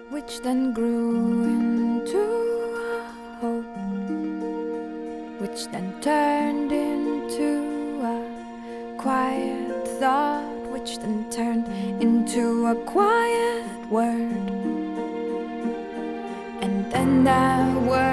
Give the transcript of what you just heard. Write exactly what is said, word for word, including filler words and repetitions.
which then grew into a hope, which then turned into a quiet thought, which then turned into a quiet word. And then that word